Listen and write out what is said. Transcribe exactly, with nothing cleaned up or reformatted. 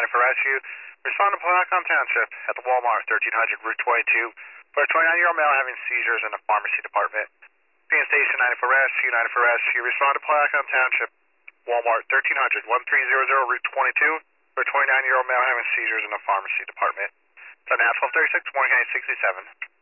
for rescue. Respond to Placon Township at the Walmart, thirteen hundred Route twenty-two, for a twenty-nine-year-old male having seizures in the pharmacy department. Being Station ninety for rescue, ninety for rescue. Respond to Placon Township, Walmart, thirteen hundred, thirteen hundred Route twenty-two, for a twenty-nine-year-old male having seizures in the pharmacy department. It's on Nashville thirty-six, one eight sixty-seven.